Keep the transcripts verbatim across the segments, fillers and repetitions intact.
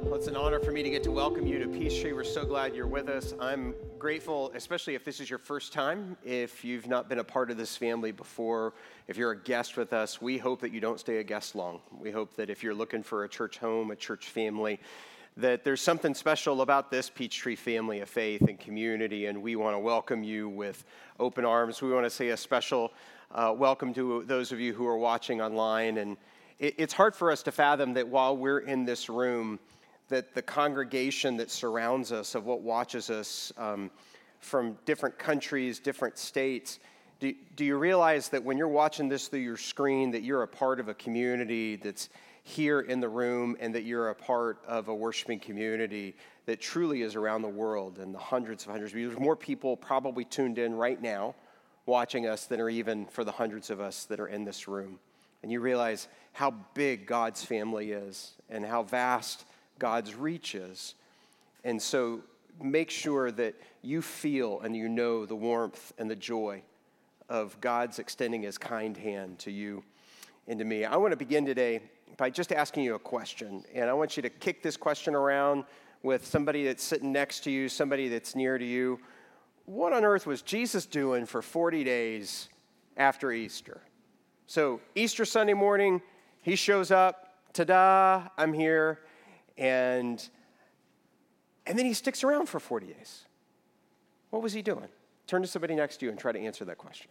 Well, it's an honor for me to get to welcome you to Peachtree. We're so glad you're with us. I'm grateful, especially if this is your first time, if you've not been a part of this family before, if you're a guest with us. We hope that you don't stay a guest long. We hope that if you're looking for a church home, a church family, that there's something special about this Peachtree family of faith and community, and we want to welcome you with open arms. We want to say a special uh, welcome to those of you who are watching online. And it, it's hard for us to fathom that while we're in this room, that the congregation that surrounds us, of what watches us um, from different countries, different states, do, do you realize that when you're watching this through your screen, that you're a part of a community that's here in the room, and that you're a part of a worshiping community that truly is around the world, and the hundreds of hundreds of you. There's more people probably tuned in right now watching us than are even for the hundreds of us that are in this room. And you realize how big God's family is and how vast God's reach is. And so make sure that you feel and you know the warmth and the joy of God's extending his kind hand to you and to me. I want to begin today by just asking you a question. And I want you to kick this question around with somebody that's sitting next to you, somebody that's near to you. What on earth was Jesus doing for forty days after Easter? So Easter Sunday morning, he shows up, ta-da, I'm here. And, and then he sticks around for forty days. What was he doing? Turn to somebody next to you and try to answer that question.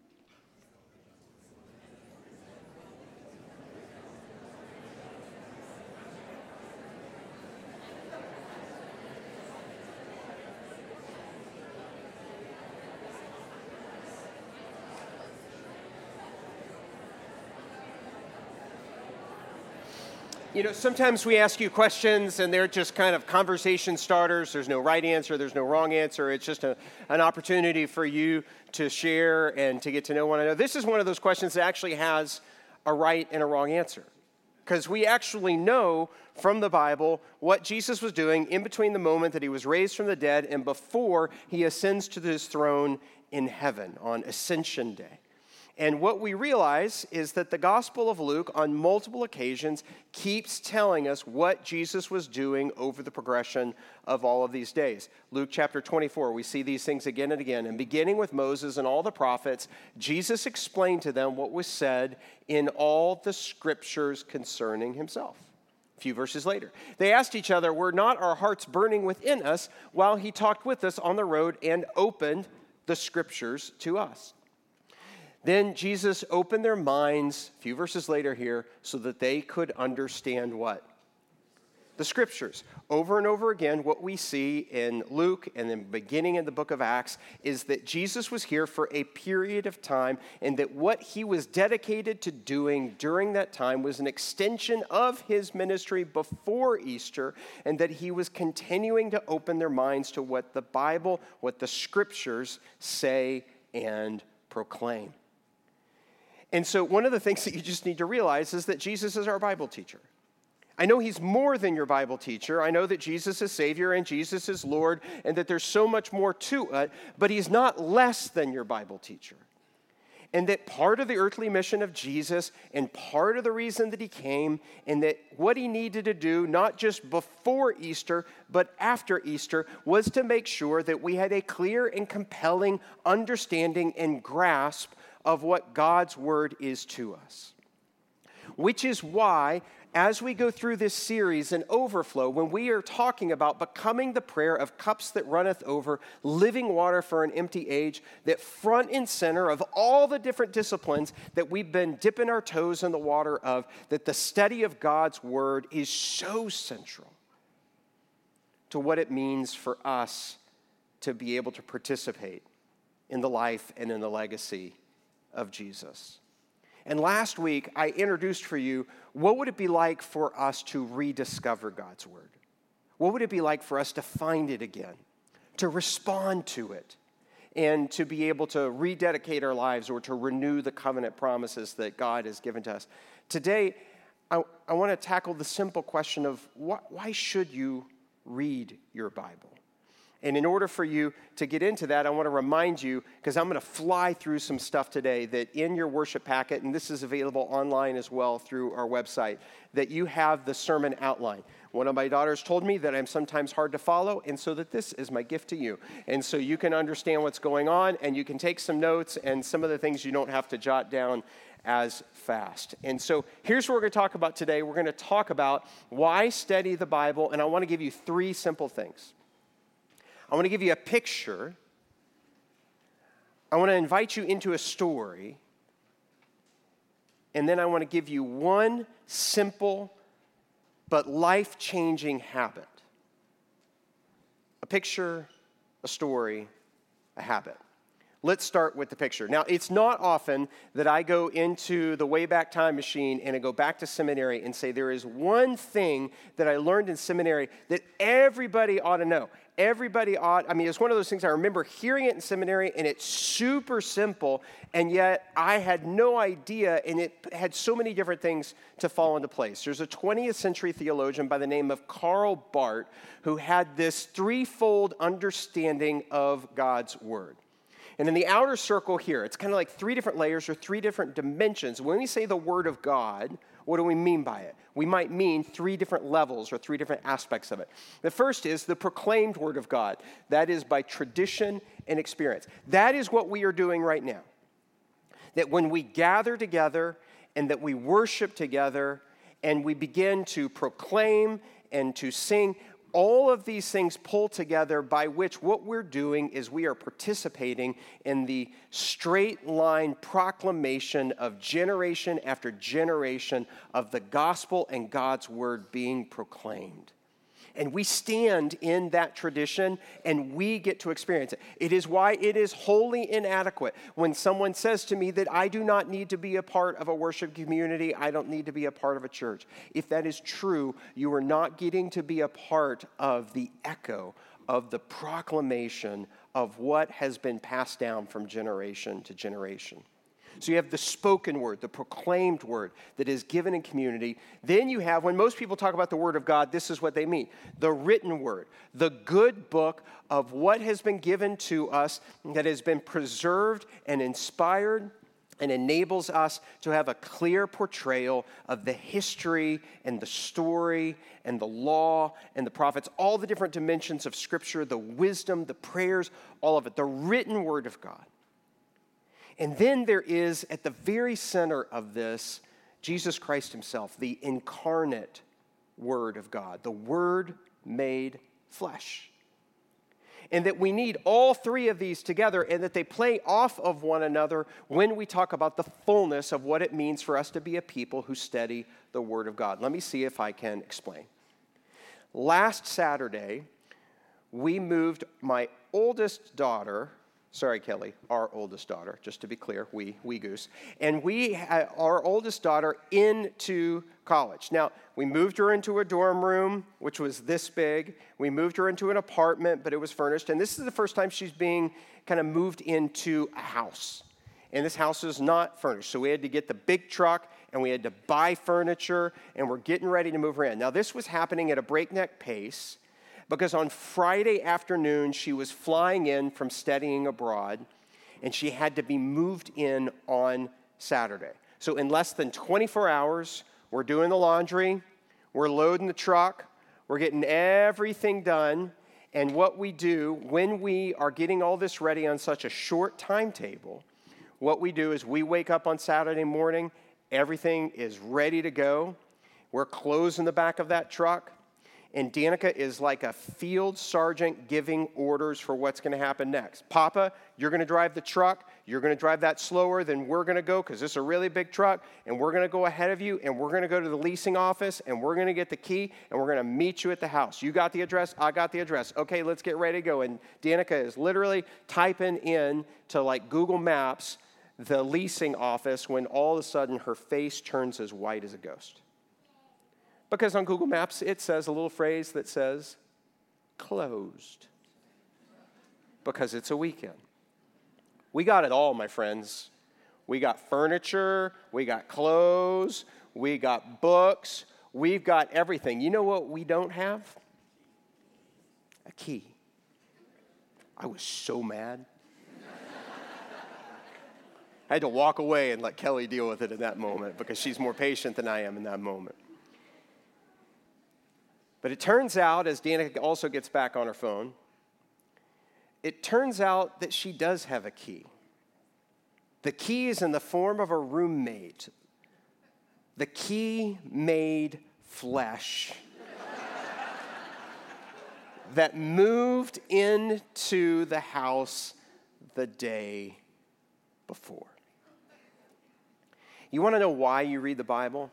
You know, sometimes we ask you questions and they're just kind of conversation starters. There's no right answer. There's no wrong answer. It's just a, an opportunity for you to share and to get to know one another. This is one of those questions that actually has a right and a wrong answer, because we actually know from the Bible what Jesus was doing in between the moment that he was raised from the dead and before he ascends to his throne in heaven on Ascension Day. And what we realize is that the Gospel of Luke on multiple occasions keeps telling us what Jesus was doing over the progression of all of these days. Luke chapter twenty-four, we see these things again and again. And beginning with Moses and all the prophets, Jesus explained to them what was said in all the scriptures concerning himself. A few verses later, they asked each other, were not our hearts burning within us while he talked with us on the road and opened the scriptures to us? Then Jesus opened their minds, a few verses later here, so that they could understand what? The scriptures. Over and over again, what we see in Luke and then beginning in the book of Acts is that Jesus was here for a period of time, and that what he was dedicated to doing during that time was an extension of his ministry before Easter, and that he was continuing to open their minds to what the Bible, what the scriptures say and proclaim. And so one of the things that you just need to realize is that Jesus is our Bible teacher. I know he's more than your Bible teacher. I know that Jesus is Savior and Jesus is Lord, and that there's so much more to it, but he's not less than your Bible teacher. And that part of the earthly mission of Jesus and part of the reason that he came, and that what he needed to do, not just before Easter, but after Easter, was to make sure that we had a clear and compelling understanding and grasp of what God's word is to us. Which is why, as we go through this series in Overflow, when we are talking about becoming the prayer of cups that runneth over, living water for an empty age, that front and center of all the different disciplines that we've been dipping our toes in the water of, that the study of God's word is so central to what it means for us to be able to participate in the life and in the legacy of Jesus. And last week, I introduced for you, what would it be like for us to rediscover God's word? What would it be like for us to find it again, to respond to it, and to be able to rededicate our lives or to renew the covenant promises that God has given to us? Today, I, I want to tackle the simple question of why, why should you read your Bible? And in order for you to get into that, I want to remind you, because I'm going to fly through some stuff today, that in your worship packet, and this is available online as well through our website, that you have the sermon outline. One of my daughters told me that I'm sometimes hard to follow, and so that this is my gift to you. And so you can understand what's going on, and you can take some notes, and some of the things you don't have to jot down as fast. And so here's what we're going to talk about today. We're going to talk about why study the Bible, and I want to give you three simple things. I want to give you a picture. I want to invite you into a story. And then I want to give you one simple but life-changing habit. A picture, a story, a habit. Let's start with the picture. Now, it's not often that I go into the Wayback Time Machine and I go back to seminary and say there is one thing that I learned in seminary that everybody ought to know. Everybody ought, I mean, it's one of those things I remember hearing it in seminary, and it's super simple, and yet I had no idea, and it had so many different things to fall into place. There's a twentieth century theologian by the name of Karl Barth who had this threefold understanding of God's Word. And in the outer circle here, it's kind of like three different layers or three different dimensions. When we say the Word of God, what do we mean by it? We might mean three different levels or three different aspects of it. The first is the proclaimed Word of God. That is by tradition and experience. That is what we are doing right now. That when we gather together and that we worship together and we begin to proclaim and to sing, all of these things pull together, by which what we're doing is we are participating in the straight line proclamation of generation after generation of the gospel and God's word being proclaimed. And we stand in that tradition, and we get to experience it. It is why it is wholly inadequate when someone says to me that I do not need to be a part of a worship community, I don't need to be a part of a church. If that is true, you are not getting to be a part of the echo of the proclamation of what has been passed down from generation to generation. So you have the spoken word, the proclaimed word that is given in community. Then you have, when most people talk about the word of God, this is what they mean. The written word, the good book of what has been given to us that has been preserved and inspired and enables us to have a clear portrayal of the history and the story and the law and the prophets, all the different dimensions of Scripture, the wisdom, the prayers, all of it, the written word of God. And then there is, at the very center of this, Jesus Christ himself, the incarnate Word of God, the Word made flesh. And that we need all three of these together, and that they play off of one another when we talk about the fullness of what it means for us to be a people who study the Word of God. Let me see if I can explain. Last Saturday, we moved my oldest daughter, Sorry, Kelly, our oldest daughter, just to be clear, we, we goose. And we had our oldest daughter into college. Now, we moved her into a dorm room, which was this big. We moved her into an apartment, but it was furnished. And this is the first time she's being kind of moved into a house. And this house is not furnished. So we had to get the big truck, and we had to buy furniture, and we're getting ready to move her in. Now, this was happening at a breakneck pace, because on Friday afternoon, she was flying in from studying abroad, and she had to be moved in on Saturday. So in less than twenty-four hours, we're doing the laundry, we're loading the truck, we're getting everything done, and what we do when we are getting all this ready on such a short timetable, what we do is we wake up on Saturday morning, everything is ready to go, we're closing the back of that truck, and Danica is like a field sergeant giving orders for what's going to happen next. Papa, you're going to drive the truck. You're going to drive that slower than we're going to go because this is a really big truck, and we're going to go ahead of you, and we're going to go to the leasing office, and we're going to get the key, and we're going to meet you at the house. You got the address. I got the address. Okay, let's get ready to go. And Danica is literally typing in to like Google Maps the leasing office when all of a sudden her face turns as white as a ghost. Because on Google Maps, it says a little phrase that says, closed. Because it's a weekend. We got it all, my friends. We got furniture, we got clothes, we got books, we've got everything. You know what we don't have? A key. I was so mad. I had to walk away and let Kelly deal with it in that moment because she's more patient than I am in that moment. But it turns out, as Dana also gets back on her phone, it turns out that she does have a key. The key is in the form of a roommate. The key made flesh that moved into the house the day before. You want to know why you read the Bible?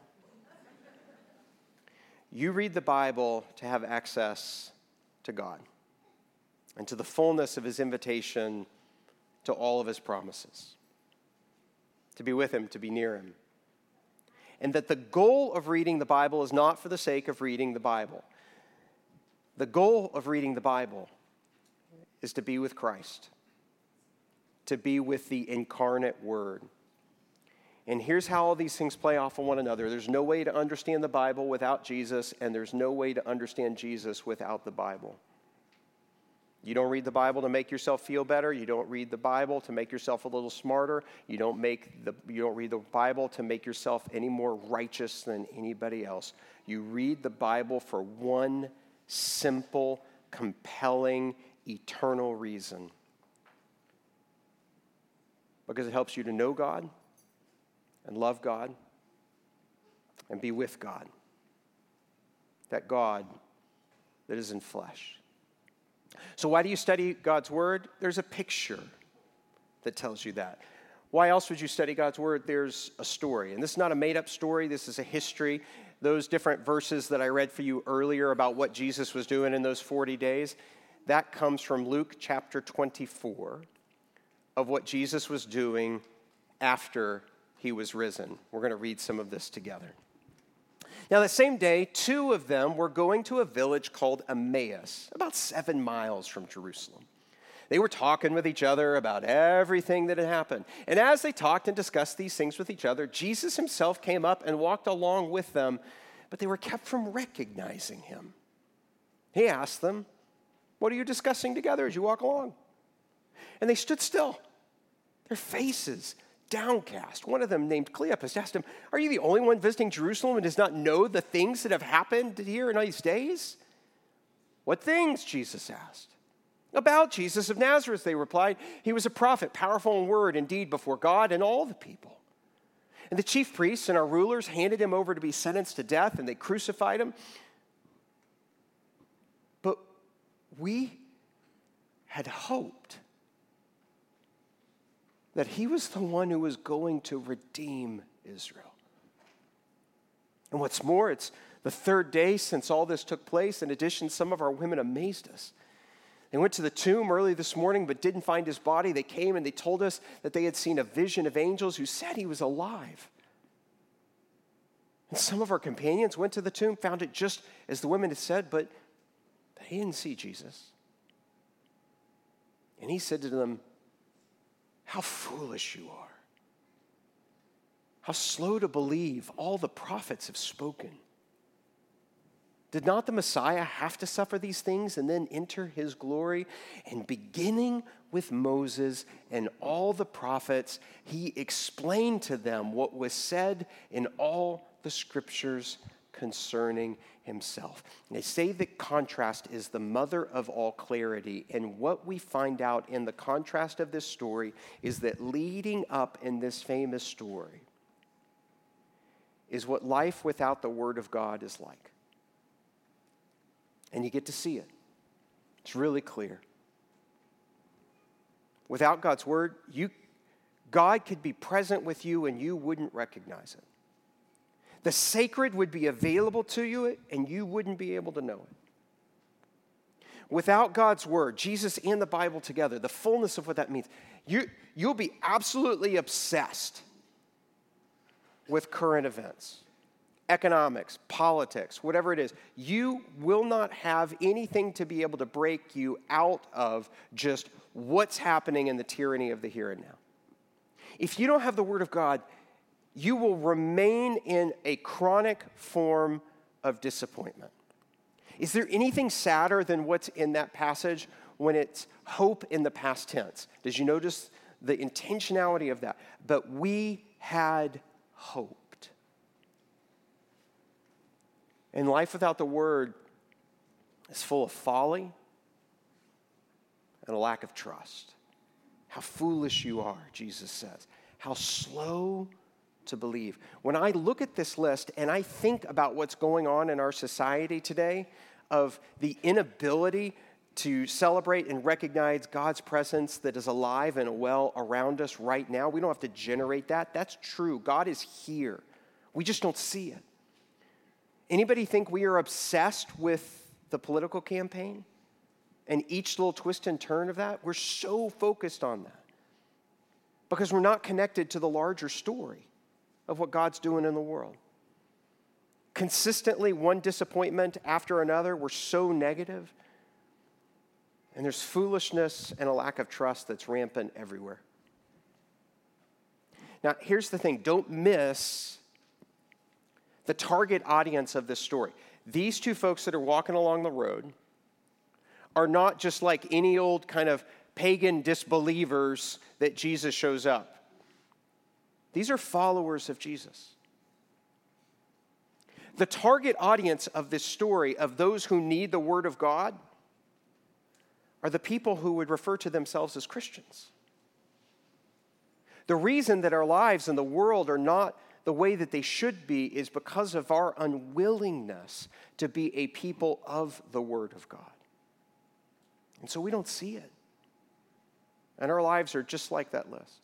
You read the Bible to have access to God and to the fullness of his invitation to all of his promises, to be with him, to be near him. And that the goal of reading the Bible is not for the sake of reading the Bible. The goal of reading the Bible is to be with Christ, to be with the incarnate Word. And here's how all these things play off on one another. There's no way to understand the Bible without Jesus, and there's no way to understand Jesus without the Bible. You don't read the Bible to make yourself feel better. You don't read the Bible to make yourself a little smarter. You don't make the you don't read the Bible to make yourself any more righteous than anybody else. You read the Bible for one simple, compelling, eternal reason. Because it helps you to know God and love God and be with God. That God that is in flesh. So why do you study God's Word? There's a picture that tells you that. Why else would you study God's Word? There's a story. And this is not a made-up story. This is a history. Those different verses that I read for you earlier about what Jesus was doing in those forty days, that comes from Luke chapter twenty-four of what Jesus was doing after he was risen. We're going to read some of this together. Now, that same day, two of them were going to a village called Emmaus, about seven miles from Jerusalem. They were talking with each other about everything that had happened. And as they talked and discussed these things with each other, Jesus himself came up and walked along with them, but they were kept from recognizing him. He asked them, "What are you discussing together as you walk along?" And they stood still, their faces downcast. One of them, named Cleopas, asked him, "Are you the only one visiting Jerusalem and does not know the things that have happened here in these days?" "What things?" Jesus asked. "About Jesus of Nazareth," they replied. "He was a prophet, powerful in word and deed before God and all the people. And the chief priests and our rulers handed him over to be sentenced to death, and they crucified him. But we had hoped that he was the one who was going to redeem Israel. And what's more, it's the third day since all this took place. In addition, some of our women amazed us. They went to the tomb early this morning but didn't find his body. They came and they told us that they had seen a vision of angels who said he was alive. And some of our companions went to the tomb, found it just as the women had said, but they didn't see Jesus." And he said to them, "How foolish you are. How slow to believe all the prophets have spoken. Did not the Messiah have to suffer these things and then enter his glory?" And beginning with Moses and all the prophets, he explained to them what was said in all the scriptures concerning himself. And they say that contrast is the mother of all clarity. And what we find out in the contrast of this story is that leading up in this famous story is what life without the Word of God is like. And you get to see it. It's really clear. Without God's Word, you, God could be present with you and you wouldn't recognize it. The sacred would be available to you and you wouldn't be able to know it. Without God's Word, Jesus and the Bible together, the fullness of what that means, you, you'll be absolutely obsessed with current events, economics, politics, whatever it is. You will not have anything to be able to break you out of just what's happening in the tyranny of the here and now. If you don't have the Word of God, you will remain in a chronic form of disappointment. Is there anything sadder than what's in that passage when it's hope in the past tense? Did you notice the intentionality of that? But we had hoped. And life without the word is full of folly and a lack of trust. How foolish you are, Jesus says. How slow to believe. When I look at this list and I think about what's going on in our society today, of the inability to celebrate and recognize God's presence that is alive and well around us right now. We don't have to generate that. That's true. God is here. We just don't see it. Anybody think we are obsessed with the political campaign and each little twist and turn of that? We're so focused on that because we're not connected to the larger story of what God's doing in the world. Consistently, one disappointment after another, we're so negative. And there's foolishness and a lack of trust that's rampant everywhere. Now, here's the thing. Don't miss the target audience of this story. These two folks that are walking along the road are not just like any old kind of pagan disbelievers that Jesus shows up. These are followers of Jesus. The target audience of this story, of those who need the Word of God, are the people who would refer to themselves as Christians. The reason that our lives in the world are not the way that they should be is because of our unwillingness to be a people of the Word of God. And so we don't see it. And our lives are just like that list.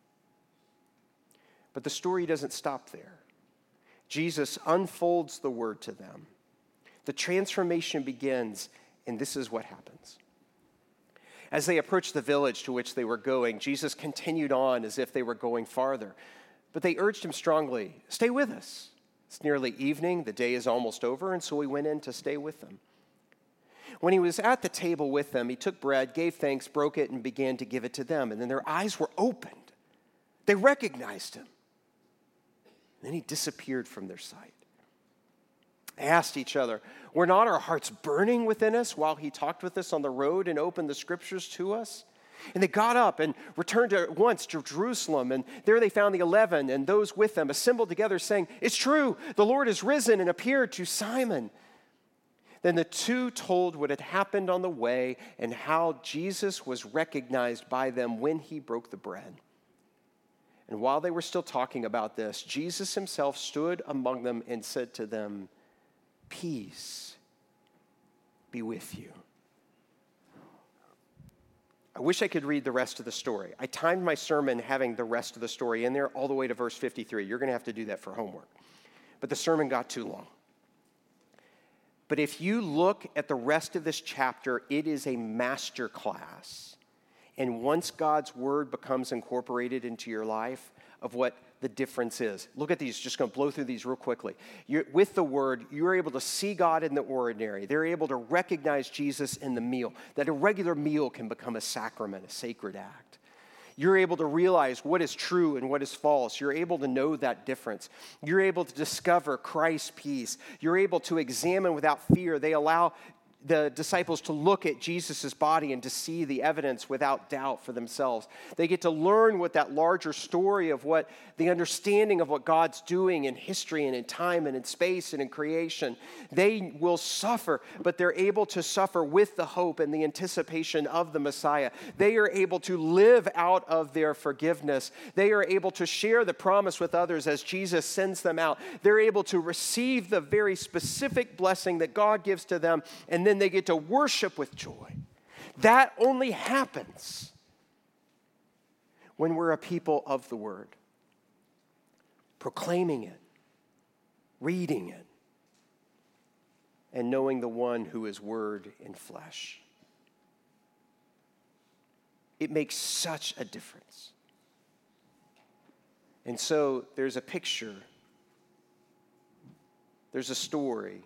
But the story doesn't stop there. Jesus unfolds the word to them. The transformation begins, and this is what happens. As they approached the village to which they were going, Jesus continued on as if they were going farther. But they urged him strongly, "Stay with us. It's nearly evening, the day is almost over," and so he went in to stay with them. When he was at the table with them, he took bread, gave thanks, broke it, and began to give it to them. And then their eyes were opened. They recognized him. Then he disappeared from their sight. They asked each other, "Were not our hearts burning within us while he talked with us on the road and opened the scriptures to us?" And they got up and returned at once to Jerusalem. And there they found the eleven and those with them assembled together, saying, "It's true, the Lord is risen and appeared to Simon." Then the two told what had happened on the way and how Jesus was recognized by them when he broke the bread. And while they were still talking about this, Jesus himself stood among them and said to them, "Peace be with you." I wish I could read the rest of the story. I timed my sermon having the rest of the story in there all the way to verse fifty-three. You're going to have to do that for homework. But the sermon got too long. But if you look at the rest of this chapter, it is a master class. And once God's word becomes incorporated into your life, of what the difference is. Look at these, just going to blow through these real quickly. You're, with the word, you're able to see God in the ordinary. They're able to recognize Jesus in the meal, that a regular meal can become a sacrament, a sacred act. You're able to realize what is true and what is false. You're able to know that difference. You're able to discover Christ's peace. You're able to examine without fear. They allow the disciples to look at Jesus' body and to see the evidence without doubt for themselves. They get to learn what that larger story of what the understanding of what God's doing in history and in time and in space and in creation. They will suffer, but they're able to suffer with the hope and the anticipation of the Messiah. They are able to live out of their forgiveness. They are able to share the promise with others as Jesus sends them out. They're able to receive the very specific blessing that God gives to them, and then they get to worship with joy. That only happens when we're a people of the word, proclaiming it, reading it, and knowing the one who is word in flesh. It makes such a difference. And so there's a picture, there's a story.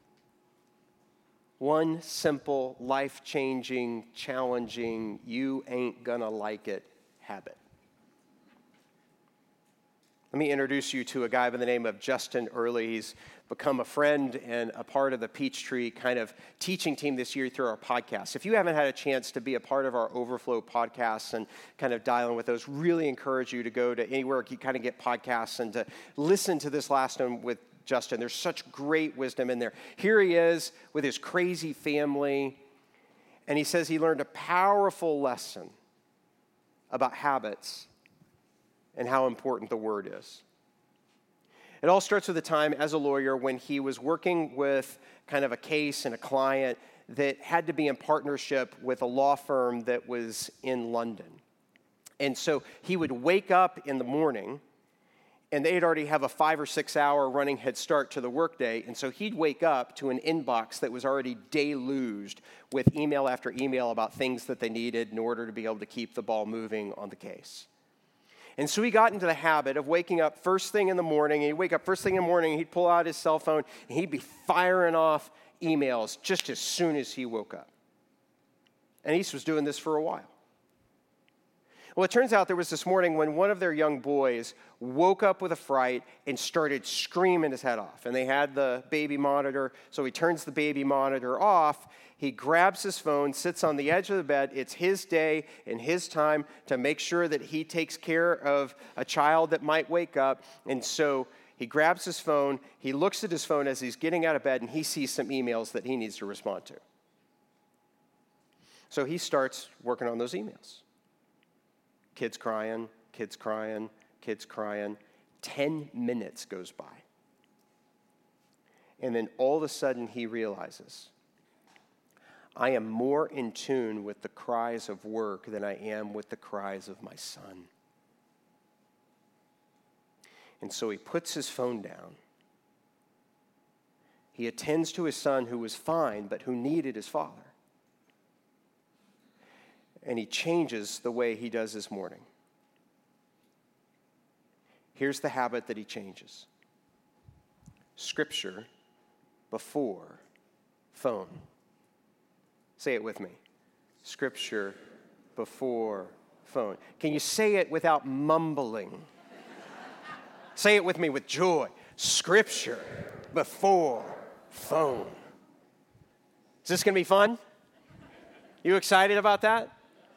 One simple, life-changing, challenging, you ain't gonna like it habit. Let me introduce you to a guy by the name of Justin Early. He's become a friend and a part of the Peachtree kind of teaching team this year through our podcast. If you haven't had a chance to be a part of our Overflow podcasts and kind of dial in with those, really encourage you to go to anywhere you kind of get podcasts and to listen to this last one with Justin. There's such great wisdom in there. Here he is with his crazy family, and he says he learned a powerful lesson about habits and how important the word is. It all starts with a time as a lawyer when he was working with kind of a case and a client that had to be in partnership with a law firm that was in London. And so he would wake up in the morning, and they'd already have a five or six hour running head start to the workday. And so he'd wake up to an inbox that was already deluged with email after email about things that they needed in order to be able to keep the ball moving on the case. And so he got into the habit of waking up first thing in the morning. And he'd wake up first thing in the morning, and he'd pull out his cell phone, and he'd be firing off emails just as soon as he woke up. And he was doing this for a while. Well, it turns out there was this morning when one of their young boys woke up with a fright and started screaming his head off. And they had the baby monitor, so he turns the baby monitor off. He grabs his phone, sits on the edge of the bed. It's his day and his time to make sure that he takes care of a child that might wake up. And so he grabs his phone, he looks at his phone as he's getting out of bed, and he sees some emails that he needs to respond to. So he starts working on those emails. Kids crying, kids crying, kids crying. Ten minutes goes by. And then all of a sudden he realizes, I am more in tune with the cries of work than I am with the cries of my son. And so he puts his phone down. He attends to his son who was fine, but who needed his father. And he changes the way he does his morning. Here's the habit that he changes. Scripture before phone. Say it with me. Scripture before phone. Can you say it without mumbling? Say it with me with joy. Scripture before phone. Is this going to be fun? You excited about that?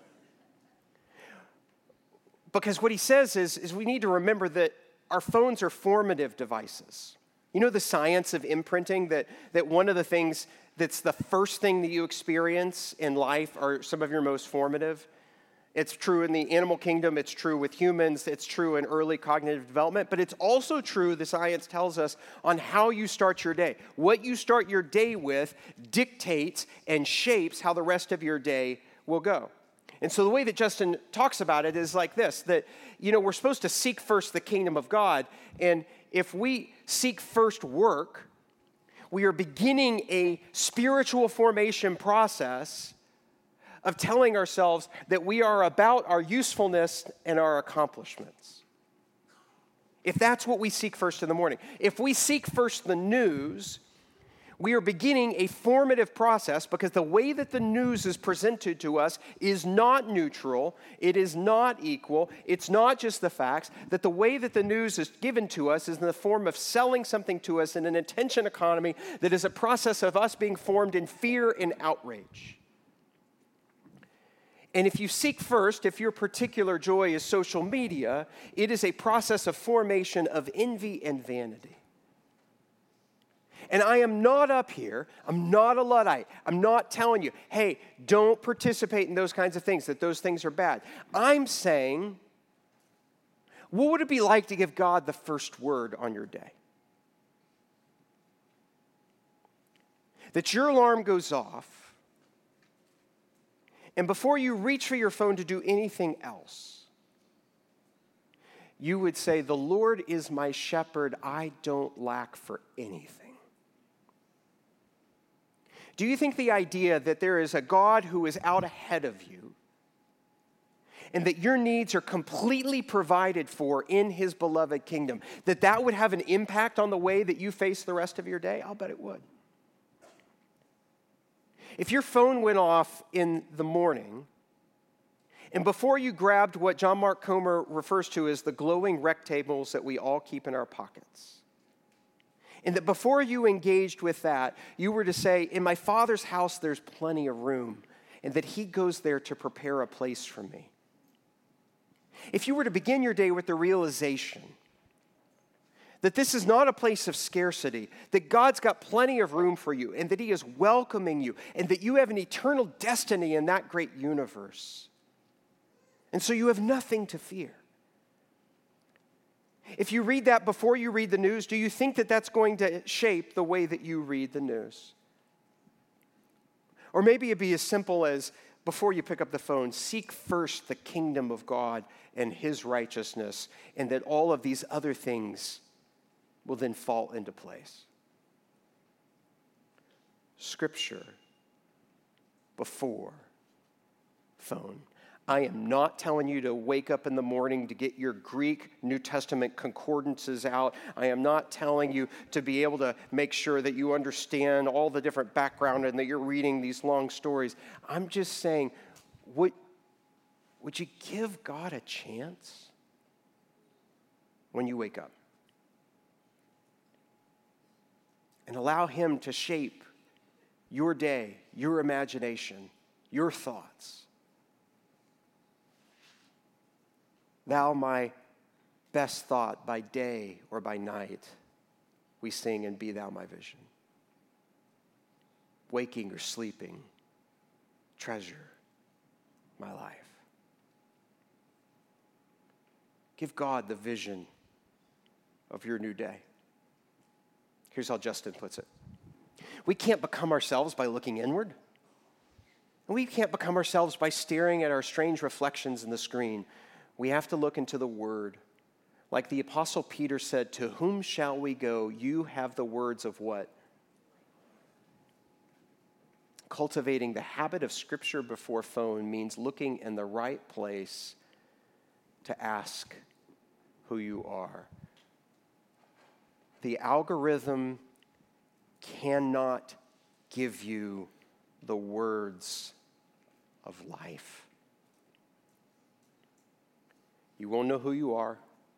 Because what he says is, is we need to remember that our phones are formative devices. You know the science of imprinting, that, that one of the things that's the first thing that you experience in life are some of your most formative? It's true in the animal kingdom, it's true with humans, it's true in early cognitive development, but it's also true, the science tells us, on how you start your day. What you start your day with dictates and shapes how the rest of your day will go. And so the way that Justin talks about it is like this, that, you know, we're supposed to seek first the kingdom of God, and if we seek first work, we are beginning a spiritual formation process of telling ourselves that we are about our usefulness and our accomplishments. If that's what we seek first in the morning. If we seek first the news, we are beginning a formative process because the way that the news is presented to us is not neutral, it is not equal, it's not just the facts, that the way that the news is given to us is in the form of selling something to us in an attention economy that is a process of us being formed in fear and outrage. And if you seek first, if your particular joy is social media, it is a process of formation of envy and vanity. And I am not up here, I'm not a Luddite, I'm not telling you, hey, don't participate in those kinds of things, that those things are bad. I'm saying, what would it be like to give God the first word on your day? That your alarm goes off, and before you reach for your phone to do anything else, you would say, the Lord is my shepherd, I don't lack for anything. Do you think the idea that there is a God who is out ahead of you and that your needs are completely provided for in his beloved kingdom, that that would have an impact on the way that you face the rest of your day? I'll bet it would. If your phone went off in the morning And before you grabbed what John Mark Comer refers to as the glowing rectangles that we all keep in our pockets. And that before you engaged with that, you were to say, in my Father's house, there's plenty of room, and that he goes there to prepare a place for me. If you were to begin your day with the realization that this is not a place of scarcity, that God's got plenty of room for you, and that he is welcoming you, and that you have an eternal destiny in that great universe. And so you have nothing to fear. If you read that before you read the news, do you think that that's going to shape the way that you read the news? Or maybe it'd be as simple as, before you pick up the phone, seek first the kingdom of God and his righteousness, and that all of these other things will then fall into place. Scripture before phone. I am not telling you to wake up in the morning to get your Greek New Testament concordances out. I am not telling you to be able to make sure that you understand all the different background and that you're reading these long stories. I'm just saying, would, would you give God a chance when you wake up? And allow him to shape your day, your imagination, your thoughts. Thou my best thought by day or by night, we sing, and be thou my vision. Waking or sleeping, treasure my life. Give God the vision of your new day. Here's how Justin puts it. We can't become ourselves by looking inward. We can't become ourselves by staring at our strange reflections in the screen. We have to look into the Word. Like the Apostle Peter said, to whom shall we go? You have the words of what? Cultivating the habit of Scripture before phone means looking in the right place to ask who you are. The algorithm cannot give you the words of life. You won't know who you are.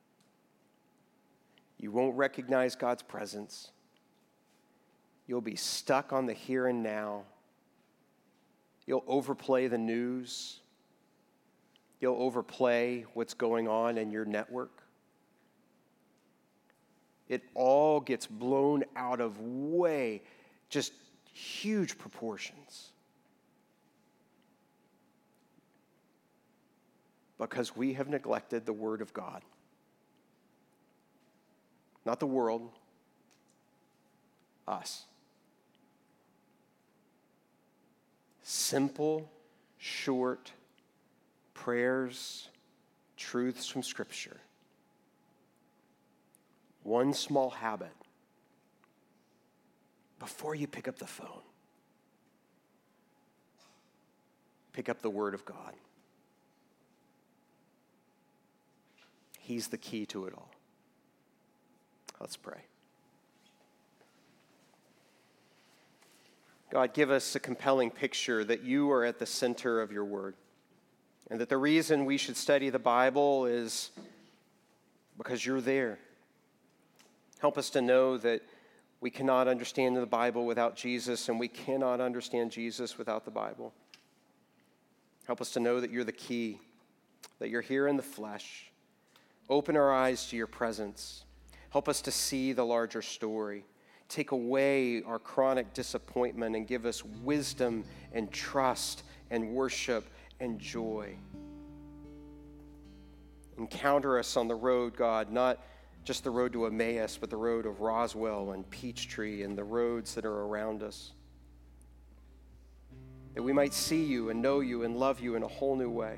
You won't recognize God's presence. You'll be stuck on the here and now. You'll overplay the news. You'll overplay what's going on in your network. It all gets blown out of way, just huge proportions. Because we have neglected the Word of God. Not the world, us. Simple, short prayers, truths from Scripture. One small habit before you pick up the phone. Pick up the Word of God. He's the key to it all. Let's pray. God, give us a compelling picture that you are at the center of your word, and that the reason we should study the Bible is because you're there. Help us to know that we cannot understand the Bible without Jesus, and we cannot understand Jesus without the Bible. Help us to know that you're the key, that you're here in the flesh. Open our eyes to your presence. Help us to see the larger story. Take away our chronic disappointment and give us wisdom and trust and worship and joy. Encounter us on the road, God, not just the road to Emmaus, but the road of Roswell and Peachtree and the roads that are around us. That we might see you and know you and love you in a whole new way.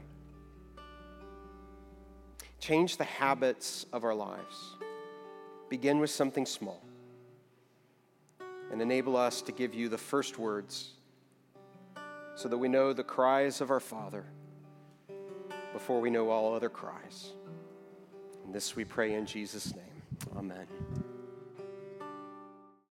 Change the habits of our lives. Begin with something small. And enable us to give you the first words so that we know the cries of our Father before we know all other cries. And this we pray in Jesus' name. Amen.